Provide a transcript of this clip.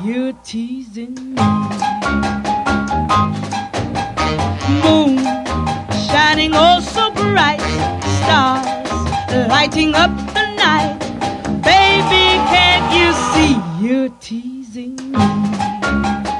you're teasing me. Moon shining oh so bright, stars lighting up the night. Baby, can't you see you're teasing me?